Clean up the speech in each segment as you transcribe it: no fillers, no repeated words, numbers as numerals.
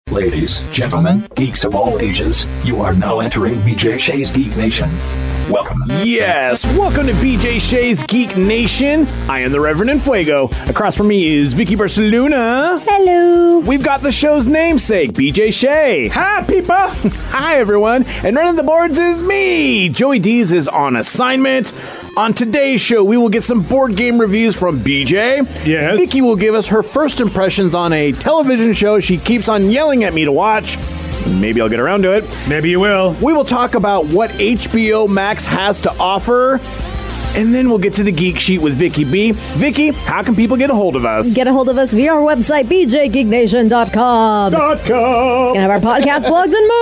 Ladies, gentlemen, geeks of all ages, you are now entering BJ Shea's Geek Nation. Welcome. Yes, welcome to BJ Shea's Geek Nation. I am the Reverend Enfuego. Across from me is Vicky Barcelona. Hello. We've got the show's namesake, BJ Shea. Hi, people. Hi, everyone. And running the boards is me. Joey Dees is on assignment. On today's show, we will get some board game reviews from BJ. Yes. Vicky will give us her first impressions on a television show she keeps on yelling at me to watch. Maybe I'll get around to it. Maybe you will. We will talk about what HBO Max has to offer. And then we'll get to the Geek Sheet with Vicky B. Vicky, how can people get a hold of us? Get a hold of us via our website, bjgeeknation.com. It's going to have our podcast, blogs, and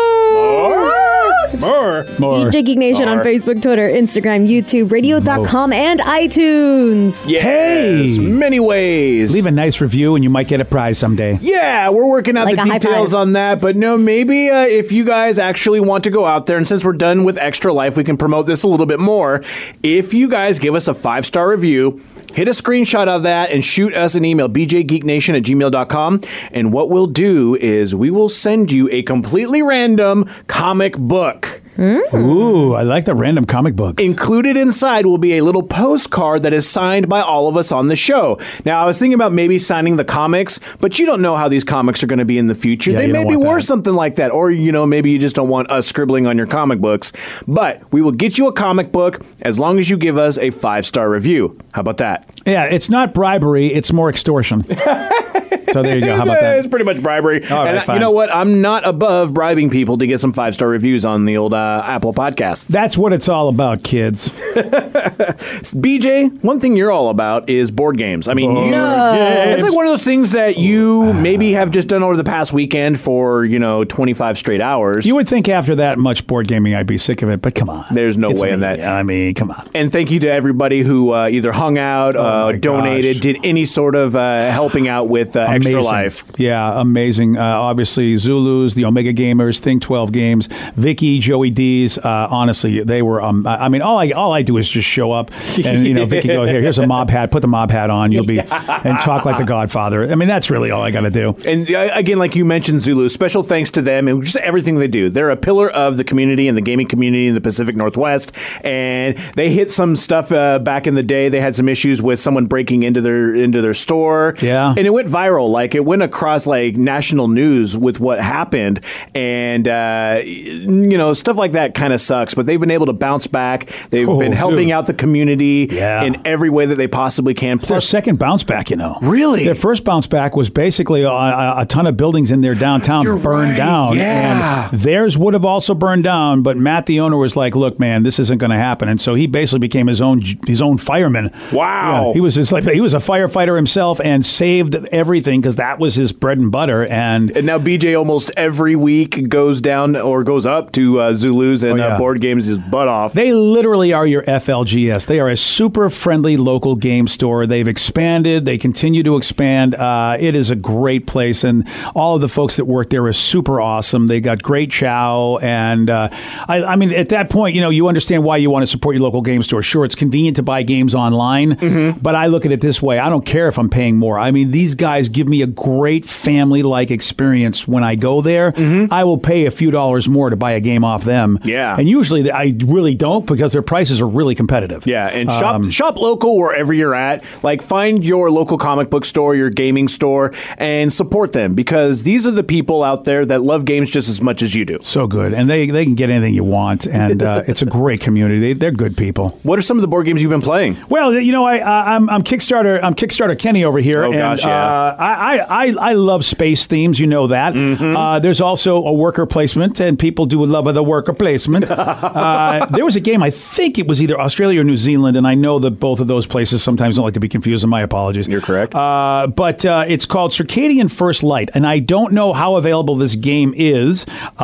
more. BJ Geek Nation on Facebook, Twitter, Instagram, YouTube, radio.com, and iTunes. Yes, Hey. many ways. Leave a nice review and you might get a prize someday. Yeah, we're working out Like the a high details five. on that. But no, maybe if you guys actually want to go out there, and since we're done with Extra Life, we can promote this a little bit more. If you guys give us a 5-star review, hit a screenshot of that and shoot us an email, bjgeeknation@gmail.com. And what we'll do is we will send you a completely random comic book. Ooh, I like the random comic books. Included inside will be a little postcard that is signed by all of us on the show. Now, I was thinking about maybe signing the comics, but you don't know how these comics are going to be in the future. Yeah, They you may don't be want worth that. something like that. Or, maybe you just don't want us scribbling on your comic books. But we will get you a comic book as long as you give us a 5-star review. How about that? Yeah, it's not bribery, it's more extortion. So there you go. How about It's that? pretty much bribery. All right, and fine. you know what? I'm not above bribing people to get some 5-star reviews on the old Apple Podcasts. That's what it's all about, kids. BJ, one thing you're all about is board games. I mean, games. it's like one of those things that you maybe have just done over the past weekend for, 25 straight hours. You would think after that much board gaming I'd be sick of it, but come on. There's no It's way in me. that. I mean, come on. And thank you to everybody who either hung out, my donated, gosh. did any sort of helping out with Extra Amazing. Life. Yeah, amazing. Obviously, Zulus, the Omega Gamers, Think 12 Games, Vicky, Joey D's. Honestly, they were. I mean, all I do is just show up and Vicky go here's a mob hat. Put the mob hat on. You'll be and talk like the Godfather. I mean, that's really all I got to do. And again, like you mentioned, Zulu, special thanks to them and just everything they do. They're a pillar of the community and the gaming community in the Pacific Northwest. And they hit some stuff back in the day. They had some issues with someone breaking into their store. Yeah. And it went viral. Like it went across like national news with what happened. And, stuff like that kind of sucks. But they've been able to bounce back. They've been helping out the community in every way that they possibly can. Their second bounce back, Really? Their first bounce back was basically a ton of buildings in their downtown burned down. Yeah. And theirs would have also burned down, but Matt, the owner, was like, look, man, this isn't going to happen. And so he basically became his own fireman. Wow. Yeah, he was a firefighter himself and saved everything because that was his bread and butter. And now BJ almost every week goes down or goes up to Zulus and board games his butt off. they literally are your FLGS. They are a super friendly local game store. They've expanded. They continue to expand. It is a great place, and all of the folks that work there are super awesome. They got great chow, and I mean, at that point, you understand why you want to support your local game store. Sure, it's convenient to buy games online, but I look at it this way. I don't care if I'm paying more. I mean, these guys give me a great family-like experience when I go there. I will pay a few dollars more to buy a game off them. Yeah. And usually I really don't because their prices are really competitive. Yeah, and shop local wherever you're at. Like, find your local comic book store, your gaming store, and support them because these are the people out there that love games just as much as you do. So good. And they can get anything you want, and it's a great community. They're good people. What are some of the board games you've been playing? Well, I'm Kickstarter Kenny over here. Oh, gosh, yeah. I love space themes, you know that. There's also a worker placement, and people do love the worker placement. There was a game, I think it was either Australia or New Zealand, and I know that both of those places sometimes don't like to be confused, and my apologies. You're correct. But it's called Circadian First Light, and I don't know how available this game is.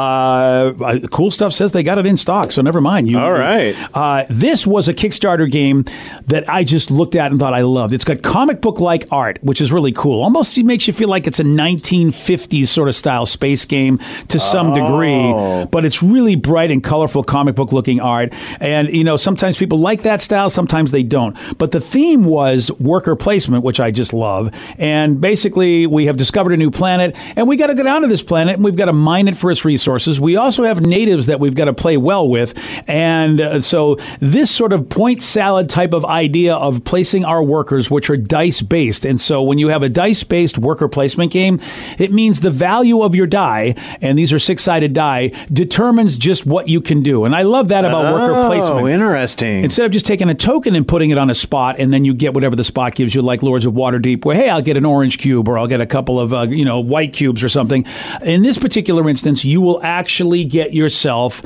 Cool Stuff says they got it in stock, so never mind. All right. This was a Kickstarter game that I just looked at and thought I loved. It's got comic book-like art, which is really cool. almost makes you feel like it's a 1950s sort of style space game to some degree, but it's really bright and colorful comic book looking art. And, sometimes people like that style, sometimes they don't. But the theme was worker placement, which I just love. And basically, we have discovered a new planet, and we got to go down to this planet, and we've got to mine it for its resources. We also have natives that we've got to play well with. And so this sort of point salad type of idea of placing our workers, which are dice-based. And so when you have a dice-based worker placement game, it means the value of your die, and these are 6-sided die, determines just what you can do. And I love that about worker placement. Oh, interesting. Instead of just taking a token and putting it on a spot, and then you get whatever the spot gives you, like Lords of Waterdeep, where, hey, I'll get an orange cube, or I'll get a couple of, white cubes or something. In this particular instance, you will actually get yourself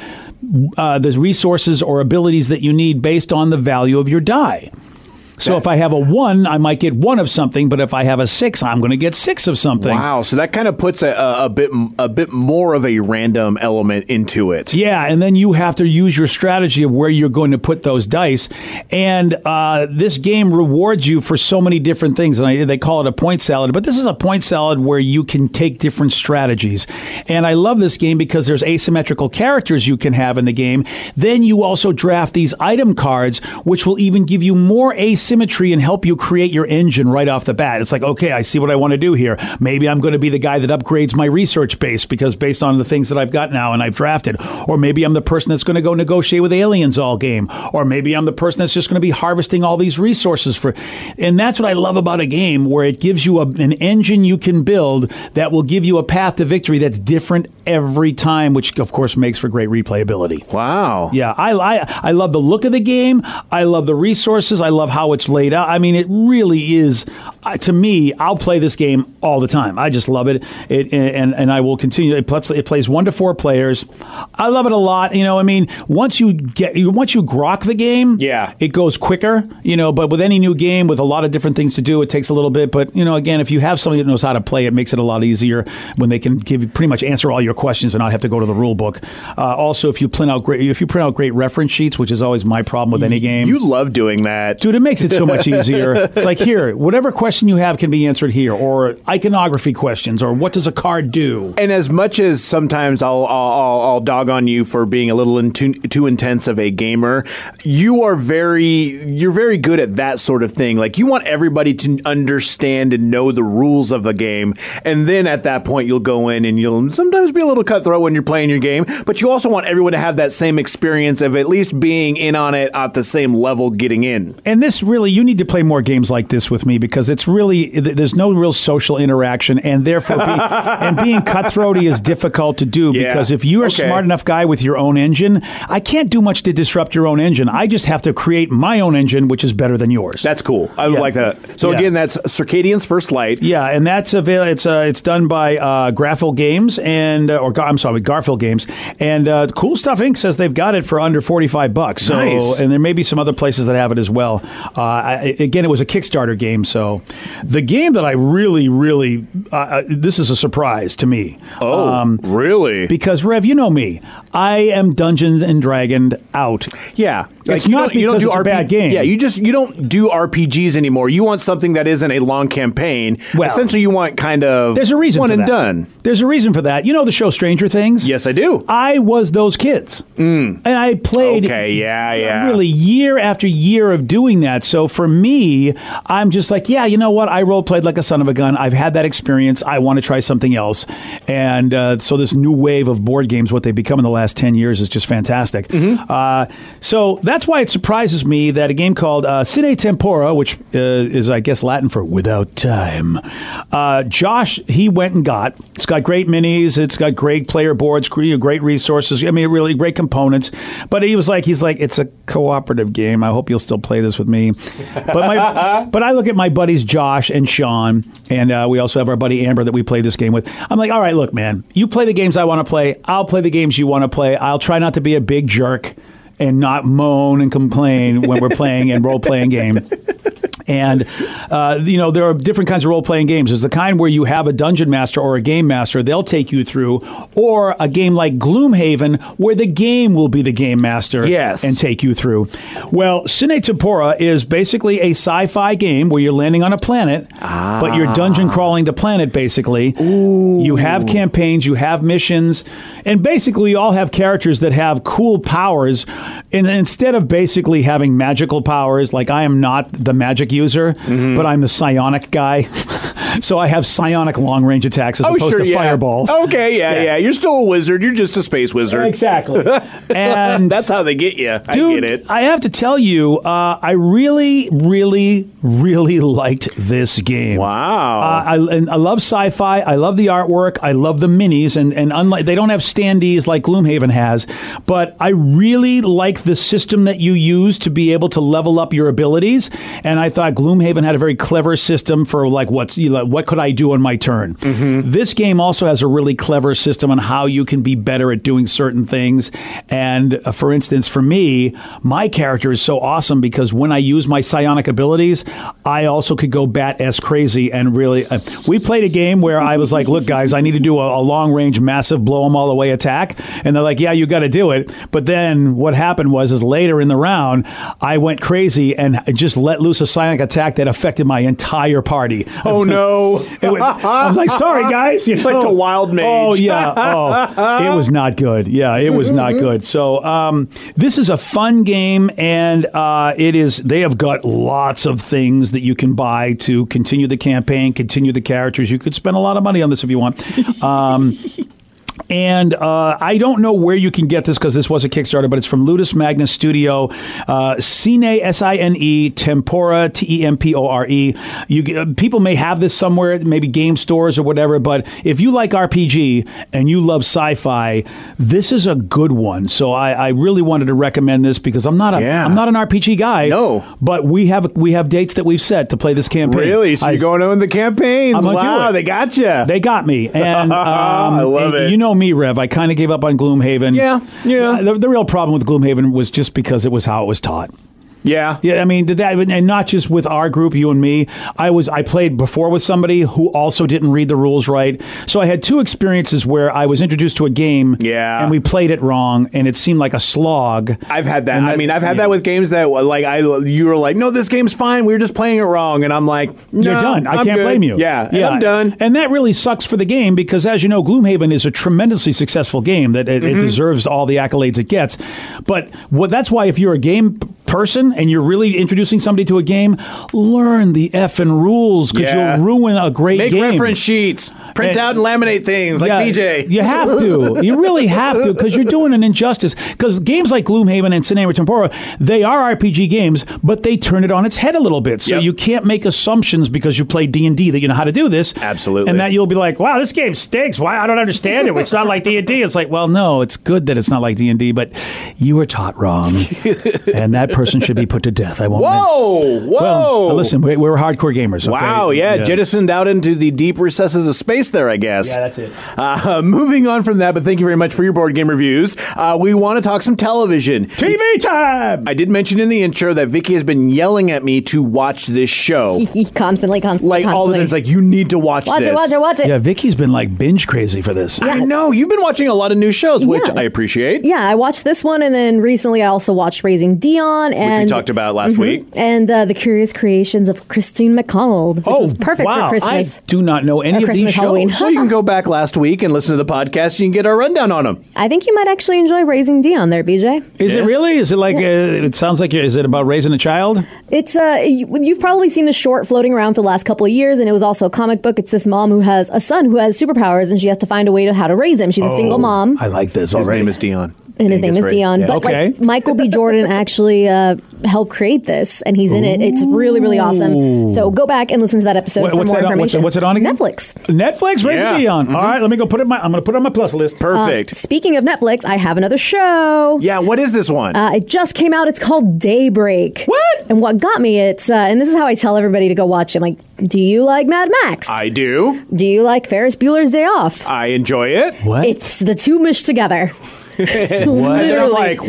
the resources or abilities that you need based on the value of your die. So if I have a 1, I might get 1 of something, but if I have a 6, I'm going to get 6 of something. Wow, so that kind of puts a bit more of a random element into it. Yeah, and then you have to use your strategy of where you're going to put those dice. And this game rewards you for so many different things. And they call it a point salad, but this is a point salad where you can take different strategies. And I love this game because there's asymmetrical characters you can have in the game. Then you also draft these item cards, which will even give you more asymmetry and help you create your engine right off the bat. It's like, okay, I see what I want to do here. Maybe I'm going to be the guy that upgrades my research base because based on the things that I've got now and I've drafted. Or maybe I'm the person that's going to go negotiate with aliens all game. Or maybe I'm the person that's just going to be harvesting all these resources for. And that's what I love about a game where it gives you an engine you can build that will give you a path to victory that's different every time, which of course makes for great replayability. Wow. Yeah, I love the look of the game. I love the resources. I love how it's laid out. I mean, it really is, to me, I'll play this game all the time. I just love it. And I will continue. It plays 1 to 4 players. I love it a lot. Once you grok the game, yeah, it goes quicker, but with any new game with a lot of different things to do, it takes a little bit. But, again, if you have somebody that knows how to play, it makes it a lot easier when they can pretty much answer all your questions and not have to go to the rule book. Also, if you print out great reference sheets, which is always my problem with any game. You love doing that. Dude, it makes it so much easier. It's like, here, whatever question you have can be answered here, or iconography questions, or what does a card do? And as much as sometimes I'll dog on you for being a little too intense of a gamer, you're very good at that sort of thing. Like, you want everybody to understand and know the rules of the game, and then at that point you'll go in and you'll sometimes be a little cutthroat when you're playing your game, but you also want everyone to have that same experience of at least being in on it at the same level getting in. And this really, you need to play more games like this with me because it's really, there's no real social interaction, and therefore being cutthroaty is difficult to do because if you are a smart enough guy with your own engine, I can't do much to disrupt your own engine. I just have to create my own engine, which is better than yours. That's cool. I like that. So again, that's Circadian's First Light. Yeah, and that's it's done by Garfield Games Garfield Games, and Cool Stuff Inc. says they've got it for under $45. So, nice. And there may be some other places that have it as well. Again, it was a Kickstarter game, so the game that I really, really this is a surprise to me. Oh, really? Because Rev, you know me, I am Dungeons and Dragoned out. Yeah, it's not because it's a bad game. Yeah, you don't do RPGs anymore. You want something that isn't a long campaign. Well, essentially, you want kind of there's a reason one for and that. Done. There's a reason for that. You know the show Stranger Things? Yes, I do. I was those kids, and I played. Okay, yeah. Really, year after year of doing that. So for me, I'm just like, yeah, you know what? I role played like a son of a gun. I've had that experience. I want to try something else. And so this new wave of board games, what they've become in the last 10 years, is just fantastic. Mm-hmm. So that's why it surprises me that a game called Sine Tempora, which is, I guess, Latin for without time, Josh, he went and got. It's got great minis. It's got great player boards, great resources. I mean, really great components. But he's like, it's a cooperative game. I hope you'll still play this with me. But I look at my buddies Josh and Sean, and we also have our buddy Amber that we play this game with. I'm like, all right, look, man, you play the games I want to play. I'll play the games you want to play. I'll try not to be a big jerk and not moan and complain when we're playing and role-playing game. And, there are different kinds of role-playing games. There's the kind where you have a dungeon master or a game master. They'll take you through. Or a game like Gloomhaven, where the game will be the game master and take you through. Well, Sine Tempora is basically a sci-fi game where you're landing on a planet, but you're dungeon crawling the planet, basically. Ooh. You have campaigns, you have missions, and basically you all have characters that have cool powers. And instead of basically having magical powers, like I am not the magic user, but I'm the psionic guy. So I have psionic long-range attacks as opposed to fireballs. Okay, yeah. You're still a wizard. You're just a space wizard. Exactly. And that's how they get you. Dude, I get it. I have to tell you, I really, really, really liked this game. Wow. I love sci-fi. I love the artwork. I love the minis. And unlike, they don't have standees like Gloomhaven has, but I really like the system that you use to be able to level up your abilities. And I thought Gloomhaven had a very clever system for like what could I do on my turn. This game also has a really clever system on how you can be better at doing certain things. And for instance, for me, my character is so awesome because when I use my psionic abilities, I also could go bat-ass crazy and really... we played a game where I was like, look, guys, I need to do a long-range, massive, blow-them-all-away attack. And they're like, yeah, you got to do it. But then what happened was later in the round, I went crazy and just let loose a psionic attack that affected my entire party. Oh, no. I was like, sorry, guys. It's like the wild mage. Oh, yeah. Oh, it was not good. Yeah, it was not good. So this is a fun game, and they have got lots of things that you can buy to continue the campaign, continue the characters. You could spend a lot of money on this if you want. And I don't know where you can get this because this was a Kickstarter, but it's from Ludus Magnus Studio. Sine, S-I-N-E, Tempora, T-E-M-P-O-R-E. People may have this somewhere, maybe game stores or whatever, but if you like RPG and you love sci-fi, this is a good one. So I really wanted to recommend this because I'm not an RPG guy. No. But we have dates that we've set to play this campaign. Really? So you're going on the campaigns? I'm gonna do it. They got you. They got me. And I love it. You know me, Rev. I kind of gave up on Gloomhaven. Yeah. The real problem with Gloomhaven was just because it was how it was taught. Yeah. I mean, and not just with our group, you and me. I played before with somebody who also didn't read the rules right. So I had two experiences where I was introduced to a game and we played it wrong and it seemed like a slog. I've had that. I've had that with games that you were like, no, this game's fine. We were just playing it wrong. And I'm like, no, you're done. I can't blame you. Yeah, I'm done. And that really sucks for the game because, as you know, Gloomhaven is a tremendously successful game that it deserves all the accolades it gets. But that's why if you're a game person and you're really introducing somebody to a game, learn the effing rules because you'll ruin a great game. Make reference sheets. Print out and laminate things like BJ. You have to. You really have to because you're doing an injustice. Because games like Gloomhaven and Sine Tempora, they are RPG games, but they turn it on its head a little bit. So you can't make assumptions because you play D&D that you know how to do this. Absolutely. And that you'll be like, wow, this game stinks. Why? I don't understand it. It's not like D&D. It's like, well, no, it's good that it's not like D&D, but you were taught wrong. And that person should be put to death. I won't. Whoa! Well, listen, we're hardcore gamers. Okay? Wow, jettisoned out into the deep recesses of space there, I guess. Yeah, that's it. Moving on from that, but thank you very much for your board game reviews. We want to talk some television. TV time! I did mention in the intro that Vicky has been yelling at me to watch this show. Constantly. Like all the time, like, you need to watch this. Watch it. Yeah, Vicky's been like binge crazy for this. Yeah. I know. You've been watching a lot of new shows, which I appreciate. Yeah, I watched this one, and then recently I also watched Raising Dion. Which we talked about last week. And The Curious Creations of Christine McConnell, which was perfect for Christmas. I do not know any of these shows. Halloween. So you can go back last week and listen to the podcast. You can get our rundown on them. I think you might actually enjoy Raising Dion there, BJ. Is it really? Is it like, it sounds like, is it about raising a child? It's, you've probably seen the short floating around for the last couple of years, and it was also a comic book. It's this mom who has a son who has superpowers, and she has to find a way to how to raise him. She's a single mom. I like this His already. name is Dion. And his name is Dion. Yeah. But like, Michael B. Jordan actually helped create this, and he's in it. It's really, really awesome. So go back and listen to that episode for more information. What's it on again? Netflix. Netflix? Raising Dion. All right, let me go put it I'm going to put it on my plus list. Perfect. Speaking of Netflix, I have another show. Yeah, what is this one? It just came out. It's called Daybreak. What? And what got me, and this is how I tell everybody to go watch it. I'm like, do you like Mad Max? I do. Do you like Ferris Bueller's Day Off? I enjoy it. What? It's the two mished together. What? And I'm like,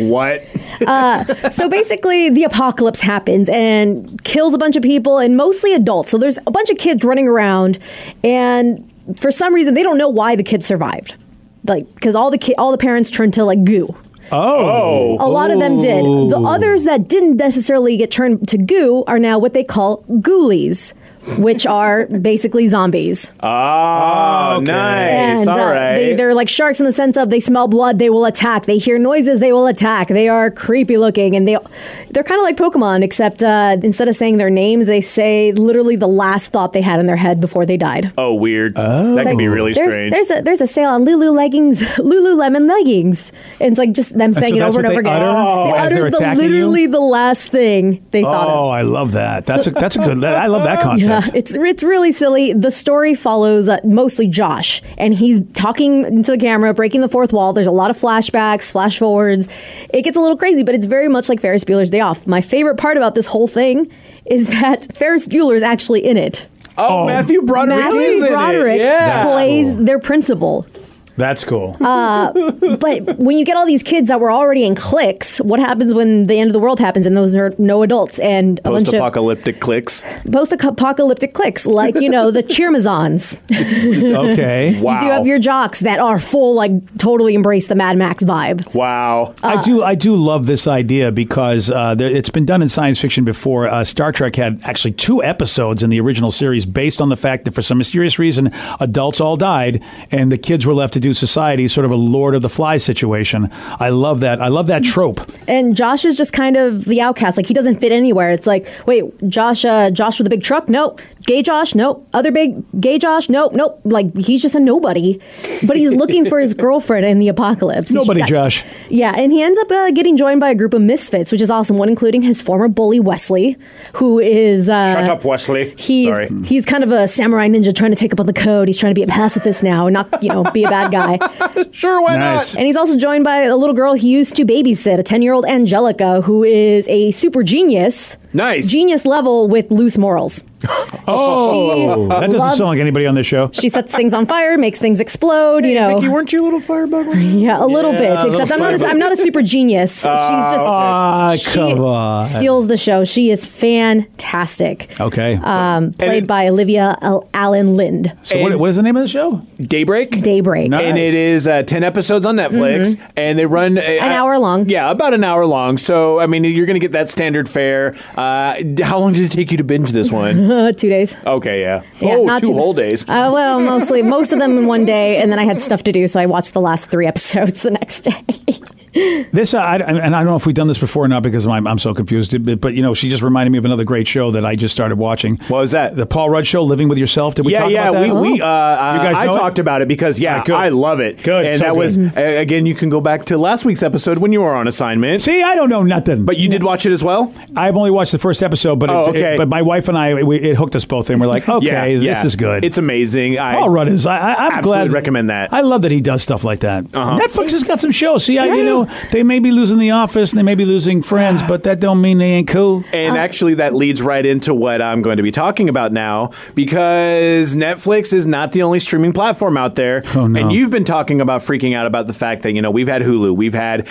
what? So basically, the apocalypse happens and kills a bunch of people, and mostly adults. So there's a bunch of kids running around, and for some reason, they don't know why the kids survived. Like, because all the parents turned to like goo. Oh. A lot of them did. The others that didn't necessarily get turned to goo are now what they call ghoulies, which are basically zombies. Oh, okay. nice. And All right. they're like sharks in the sense of they smell blood, they will attack. They hear noises, they will attack. They are creepy looking, and they're kind of like Pokemon, except instead of saying their names, they say literally the last thought they had in their head before they died. Oh, weird. That can be really strange. There's a sale on Lululemon leggings. And it's like just them saying it that's over and what over they again. utter? They As they're uttered attacking you? literally the last thing they thought of. Oh, I love that. That's a good. I love that concept. Yeah, it's really silly. The story follows mostly Josh, and he's talking into the camera, breaking the fourth wall. There's a lot of flashbacks, flash forwards. It gets a little crazy, but it's very much like Ferris Bueller's Day Off. My favorite part about this whole thing is that Ferris Bueller is actually in it. Oh, Matthew Broderick is Matthew in it. Broderick Yeah. plays their principal. That's cool. But when you get all these kids that were already in cliques, what happens when the end of the world happens and those are no adults and a bunch of Post-apocalyptic clicks. post-apocalyptic cliques, like, the Cheermazons. Okay. Wow. You do have your jocks that are full, like, totally embrace the Mad Max vibe. Wow. I do love this idea because it's been done in science fiction before. Star Trek had actually 2 episodes in the original series based on the fact that for some mysterious reason, adults all died and the kids were left to do society, sort of a Lord of the Flies situation. I love that. I love that trope. And Josh is just kind of the outcast. Like, he doesn't fit anywhere. It's like, wait, Josh with the big truck? Nope. Gay Josh? Nope. Other big gay Josh? Nope. Like, he's just a nobody. But he's looking for his girlfriend in the apocalypse. Nobody, Josh. Yeah, and he ends up getting joined by a group of misfits, which is awesome. One including his former bully, Wesley, who is... Shut up, Wesley. Sorry. He's kind of a samurai ninja trying to take up on the code. He's trying to be a pacifist now, not, be a bad guy. Sure, why Nice. not? And he's also joined by a little girl he used to babysit, a 10-year-old Angelica, who is a super genius. Nice. Genius level with loose morals. Oh, that doesn't loves- sound like anybody on this show. She sets things on fire, makes things explode, Vicky, weren't you a little firebug? Yeah, a little bit. a Except little I'm not a super genius. She's just she come on. steals the show. She is fantastic. Okay. Played by Olivia Allen Lind. So what is the name of the show? Daybreak. Daybreak. Nice. And it is 10 episodes on Netflix, and they run An hour long. Yeah, about an hour long. So, I mean, you're going to get that standard fare. How long did it take you to binge this one? 2 days. Okay, yeah. Yeah, Oh, not 2 too whole bad. days. Well, most of them in one day, and then I had stuff to do, so I watched the last 3 episodes the next day. This, and I don't know if we've done this before or not because I'm so confused. But she just reminded me of another great show that I just started watching. What was that? The Paul Rudd Show, Living with Yourself. Did we talk about that? I know it? talked about it because All right, good. I love it. Good, and so that good. was again. You can go back to last week's episode when you were on assignment. See, I don't know nothing. But you did watch it as well. I've only watched the first episode, but okay. but my wife and I, it hooked us both, and we're like, okay, this is good. It's amazing. Paul Rudd is. I'm absolutely glad. recommend that. I love that he does stuff like that. Netflix has got some shows. See, they may be losing The Office and they may be losing Friends, but that don't mean they ain't cool. And actually, that leads right into what I'm going to be talking about now, because Netflix is not the only streaming platform out there. Oh, no. And you've been talking about freaking out about the fact that, we've had Hulu, we've had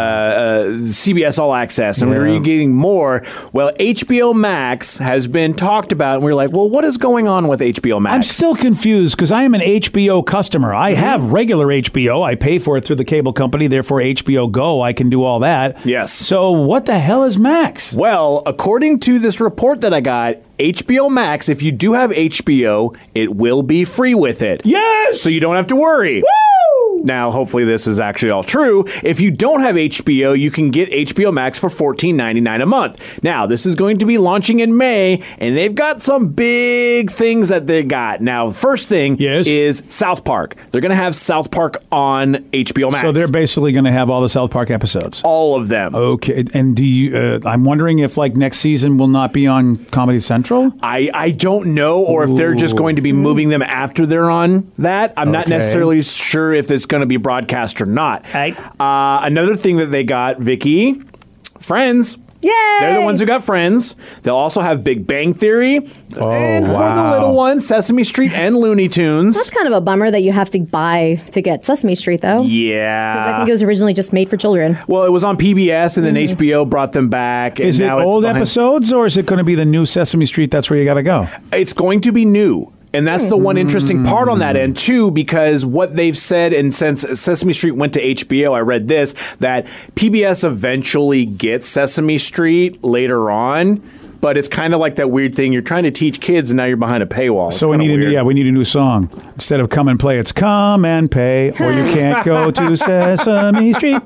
CBS All Access, and we're getting more. Well, HBO Max has been talked about, and we're like, well, what is going on with HBO Max? I'm still confused because I am an HBO customer. I have regular HBO. I pay for it through the cable company. Therefore, HBO Go, I can do all that. Yes. So what the hell is Max? Well, according to this report that I got, HBO Max, if you do have HBO, it will be free with it. Yes! So you don't have to worry. Now, hopefully this is actually all true. If you don't have HBO, you can get HBO Max for $14.99 a month. Now, this is going to be launching in May, and they've got some big things that they got. Now, first thing is South Park. They're going to have South Park on HBO Max. So they're basically going to have all the South Park episodes. All of them. Okay. And do you? I'm wondering if next season will not be on Comedy Central? I don't know, or if they're just going to be moving them after they're on that. I'm not necessarily sure if it's going to be broadcast or not. Another thing that they got, Vicky, Friends. Yay! They're the ones who got Friends. They'll also have Big Bang Theory. And for the wow. little ones, Sesame Street and Looney Tunes. That's kind of a bummer that you have to buy to get Sesame Street, though. Yeah. I think it was originally just made for children. Well, it was on PBS, and then HBO brought them back. And Is it now it's old behind- episodes, or is it going to be the new Sesame Street? That's where you got to go. It's going to be new. And that's the one interesting part on that end, too, because what they've said, and since Sesame Street went to HBO, I read this, that PBS eventually gets Sesame Street later on. But it's kind of like that weird thing. You're trying to teach kids, and now you're behind a paywall. So we need we need a new song. Instead of come and play, it's come and pay, or you can't go to Sesame Street.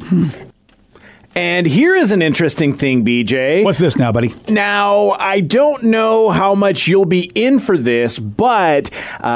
And here is an interesting thing, BJ. What's this now, buddy? Now, I don't know how much you'll be in for this, but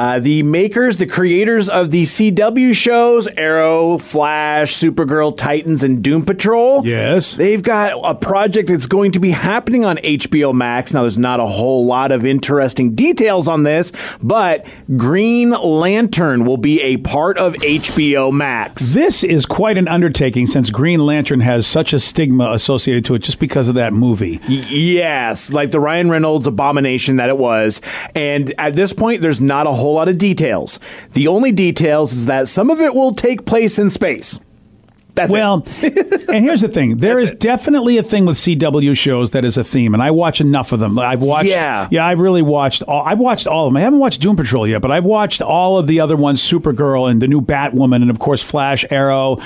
the creators of the CW shows, Arrow, Flash, Supergirl, Titans, and Doom Patrol. Yes. They've got a project that's going to be happening on HBO Max. Now, there's not a whole lot of interesting details on this, but Green Lantern will be a part of HBO Max. This is quite an undertaking since Green Lantern has such a stigma associated to it just because of that movie. Yes, like the Ryan Reynolds abomination that it was. And at this point, there's not a whole lot of details. The only details is that some of it will take place in space. That's it. And here's the thing. There is definitely a thing with CW shows that is a theme, and I watch enough of them. I've watched, I've really watched all. I've watched all of them. I haven't watched Doom Patrol yet, but I've watched all of the other ones, Supergirl and the new Batwoman, and of course Flash, Arrow,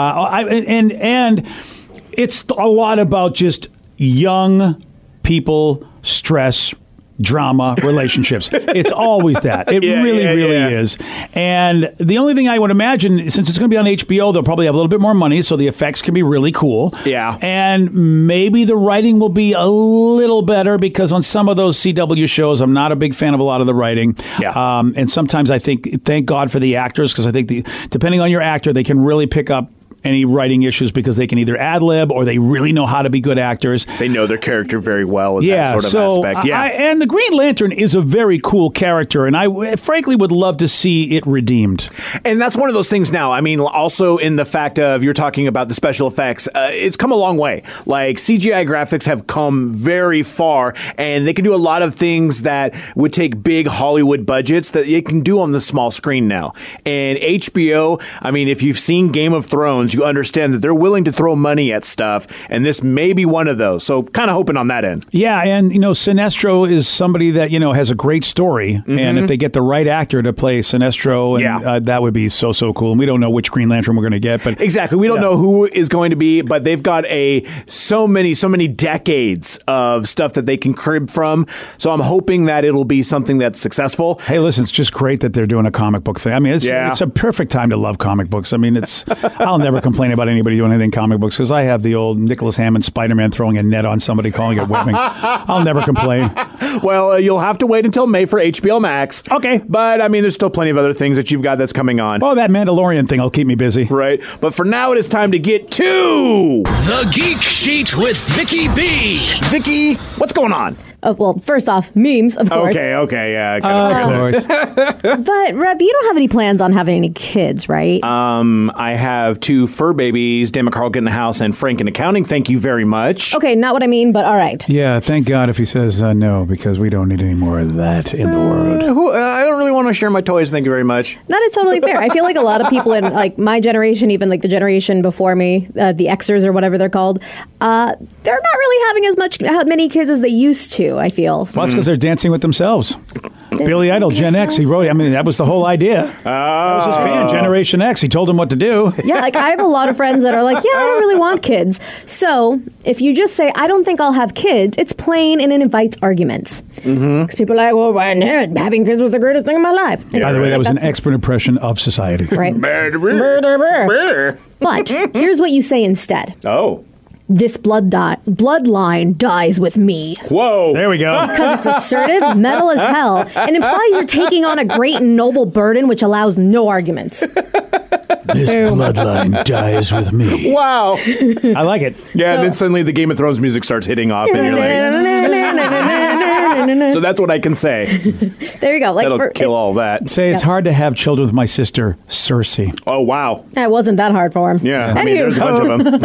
and it's a lot about just young people, stress, drama, relationships. It's always that. It really is. And the only thing I would imagine, since it's going to be on HBO, they'll probably have a little bit more money, so the effects can be really cool. Yeah. And maybe the writing will be a little better, because on some of those CW shows, I'm not a big fan of a lot of the writing. Yeah. And sometimes I think, thank God for the actors, because I think depending on your actor, they can really pick up any writing issues, because they can either ad-lib or they really know how to be good actors. They know their character very well in that sort of aspect. Yeah, and the Green Lantern is a very cool character, and I frankly would love to see it redeemed. And that's one of those things now. I mean, also in the fact of you're talking about the special effects, it's come a long way. Like CGI graphics have come very far, and they can do a lot of things that would take big Hollywood budgets that you can do on the small screen now. And HBO, I mean, if you've seen Game of Thrones, you understand that they're willing to throw money at stuff, and this may be one of those. So kind of hoping on that end. Yeah, and Sinestro is somebody that has a great story, and if they get the right actor to play Sinestro, and that would be so cool. And we don't know which Green Lantern we're going to get, but exactly, we don't know who is going to be, but they've got so many decades of stuff that they can crib from. So I'm hoping that it'll be something that's successful. Hey, listen, it's just great that they're doing a comic book thing. I mean, it's a perfect time to love comic books. I mean, I'll never complain about anybody doing anything comic books, because I have the old Nicholas Hammond Spider-Man throwing a net on somebody, calling it webbing. I'll never complain. Well, you'll have to wait until May for HBO Max. Okay. But, I mean, there's still plenty of other things that you've got that's coming on. Oh, that Mandalorian thing will keep me busy. Right. But for now, it is time to get to The Geek Sheet with Vicky B. Vicky, what's going on? Well, first off, memes, of course. Okay, yeah. Of course. But, Rev, you don't have any plans on having any kids, right? I have 2 fur babies, Dan McCarl in the house, and Frank in accounting. Thank you very much. Okay, not what I mean, but all right. Yeah, thank God if he says no, because we don't need any more of that in the world. I don't really want to share my toys. Thank you very much. That is totally fair. I feel like a lot of people in like my generation, even like the generation before me, the Xers or whatever they're called, they're not really having many kids as they used to, I feel. Well, it's because they're dancing with themselves. Billy Idol, Gen X, he wrote, I mean, that was the whole idea. That was his band, Generation X. He told them what to do. Yeah, like I have a lot of friends that are like, yeah, I don't really want kids. So if you just say, I don't think I'll have kids, it's plain and it invites arguments. Because people are like, well, having kids was the greatest thing in my life. And By the way, that was an that's- expert impression of society. Right. But here's what you say instead. Oh. This bloodline dies with me. Whoa. There we go. Because it's assertive, metal as hell, and implies you're taking on a great and noble burden which allows no arguments. This bloodline dies with me. Wow. I like it. Yeah, and then suddenly the Game of Thrones music starts hitting off, and you're like, So that's what I can say. There you go. Like That'll kill all that. Say it's hard to have children with my sister, Cersei. Oh, wow. It wasn't that hard for him. Yeah, I mean, there's a bunch of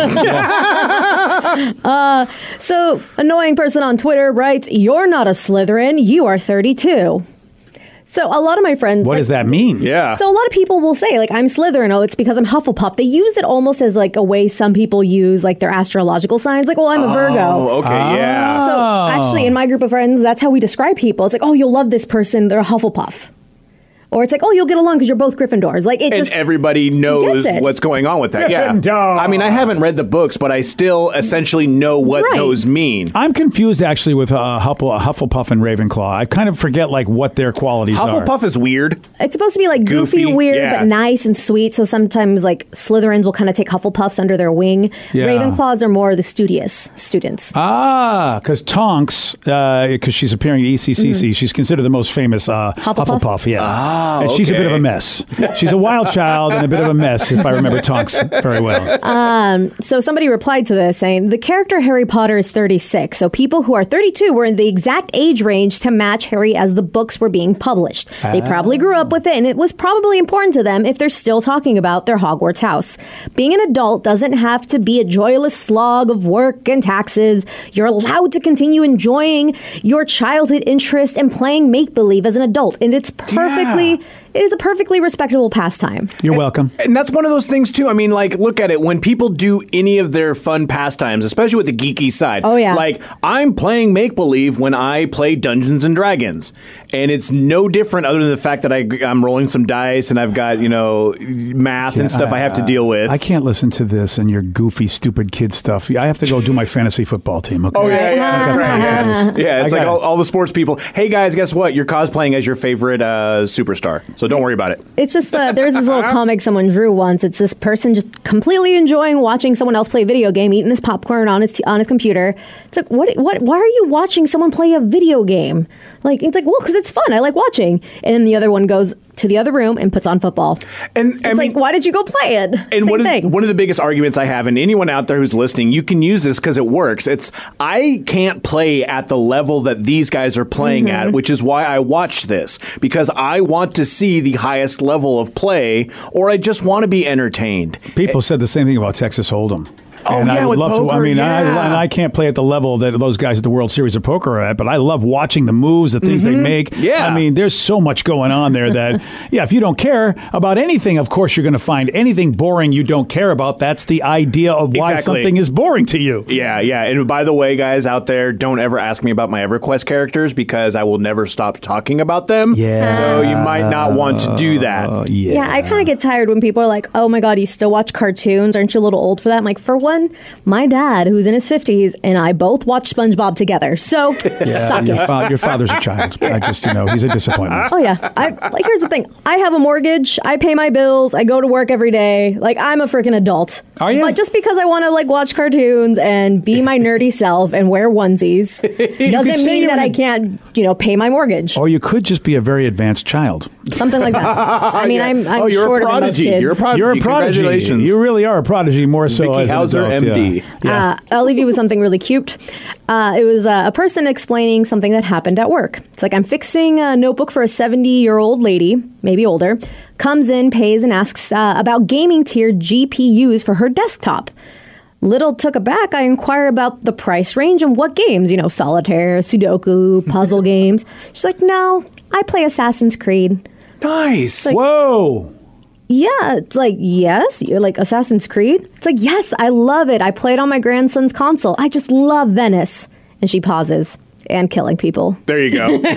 them. So, annoying person on Twitter writes, "You're not a Slytherin. You are 32." So a lot of my friends... What does that mean? Yeah. So a lot of people will say, like, I'm Slytherin. Oh, it's because I'm Hufflepuff. They use it almost as, like, a way some people use, like, their astrological signs. Like, well, I'm a Virgo. Oh, okay, yeah. So actually, in my group of friends, that's how we describe people. It's like, oh, you'll love this person. They're a Hufflepuff. Or it's like, oh, you'll get along because you're both Gryffindors. Like, it And just... everybody knows gets it. what's going on with that. Yeah. Gryffindor. I mean, I haven't read the books, but I still essentially know what Right. those mean. I'm confused actually with Hufflepuff and Ravenclaw. I kind of forget like what their qualities are. Hufflepuff is weird. It's supposed to be like goofy, Goofy, weird, yeah. but nice and sweet. So sometimes like Slytherins will kind of take Hufflepuffs under their wing. Yeah. Ravenclaws are more the studious students. Because Tonks, because she's appearing at ECCC, she's considered the most famous Hufflepuff. Yeah. And she's a bit of a mess. She's a wild child and a bit of a mess, if I remember Tonks very well. So somebody replied to this saying, the character Harry Potter is 36. So people who are 32 were in the exact age range to match Harry as the books were being published. They probably grew up with it, and it was probably important to them if they're still talking about their Hogwarts house. Being an adult doesn't have to be a joyless slog of work and taxes. You're allowed to continue enjoying your childhood interest and playing make-believe as an adult. And it's it is a perfectly respectable pastime. You're welcome. And that's one of those things, too. I mean, like, look at it. When people do any of their fun pastimes, especially with the geeky side. Oh, yeah. Like, I'm playing make-believe when I play Dungeons & Dragons. And it's no different other than the fact that I'm rolling some dice and I've got, math and stuff I have to deal with. I can't listen to this and your goofy, stupid kid stuff. I have to go do my fantasy football team. Okay? Oh, yeah, I got time for this. Yeah, it's I like got it. all the sports people. Hey, guys, guess what? You're cosplaying as your favorite superstar. So don't worry about it. It's just there's this little comic someone drew once. It's this person just completely enjoying watching someone else play a video game, eating his popcorn on his computer. It's like, what? Why are you watching someone play a video game? Like, it's like, well, because it's fun. I like watching. And then the other one goes to the other room and puts on football. And it's like, why did you go play it? And Same thing. one of the biggest arguments I have, and anyone out there who's listening, you can use this because it works. It's I can't play at the level that these guys are playing at, which is why I watch this, because I want to see the highest level of play, or I just want to be entertained. People said the same thing about Texas Hold'em. Oh, and yeah, I would with love poker, to. I mean, yeah. I can't play at the level that those guys at the World Series of Poker are at, but I love watching the moves, the things they make. Yeah. I mean, there's so much going on there that, if you don't care about anything, of course you're going to find anything boring you don't care about. That's the idea of why Exactly. something is boring to you. Yeah. And by the way, guys out there, don't ever ask me about my EverQuest characters because I will never stop talking about them. Yeah. So you might not want to do that. Yeah, I kind of get tired when people are like, oh my God, you still watch cartoons? Aren't you a little old for that? I'm like, for one, my dad, who's in his 50s, and I both watch SpongeBob together. So, suck it. Your father's a child. I just, he's a disappointment. Oh, yeah. Here's the thing. I have a mortgage. I pay my bills. I go to work every day. Like, I'm a freaking adult. Are you? But just because I want to, watch cartoons and be my nerdy self and wear onesies doesn't say mean you're that I an- can't, pay my mortgage. Or you could just be a very advanced child. Something like that. I mean, I'm you're shorter a prodigy. than most kids. You're a prodigy. You're a prodigy. Congratulations. You really are a prodigy, more so Vicky as an Hauser, adult. MD. Yeah. I'll leave you with something really cute. It was a person explaining something that happened at work. It's like, I'm fixing a notebook for a 70-year-old lady, maybe older, comes in, pays, and asks about gaming tier GPUs for her desktop. Little took aback, I inquire about the price range and what games, solitaire, Sudoku, puzzle games. She's like, no, I play Assassin's Creed. Nice. Whoa. Yeah, it's like, yes, you're like Assassin's Creed? It's like, yes, I love it. I play it on my grandson's console. I just love Venice. And she pauses. And killing people. There you go. Dude,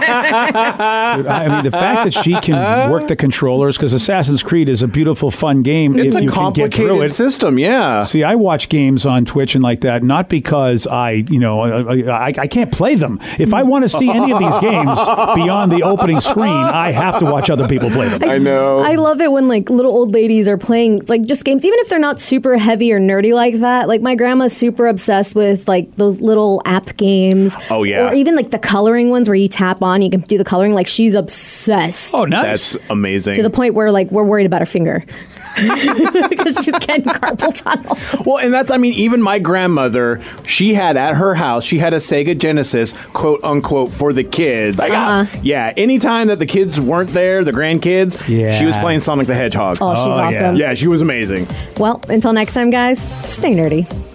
I mean, the fact that she can work the controllers, because Assassin's Creed is a beautiful, fun game. It's if a you can get through complicated it. system, yeah. See, I watch games on Twitch and like that, not because I can't play them. If I want to see any of these games beyond the opening screen, I have to watch other people play them. I know. I love it when little old ladies are playing just games, even if they're not super heavy or nerdy like that. Like my grandma's super obsessed with those little app games. Oh, yeah. Or even the coloring ones where you tap on, you can do the coloring. She's obsessed. Oh, nice. That's amazing. To the point where we're worried about her finger. because she's getting carpal tunnel. Well, and that's, I mean, even my grandmother, she had at her house, she had a Sega Genesis, quote unquote, for the kids. Yeah, anytime that the kids weren't there, the grandkids, she was playing Sonic the Hedgehog. Oh, she's awesome. Yeah, she was amazing. Well, until next time, guys, stay nerdy.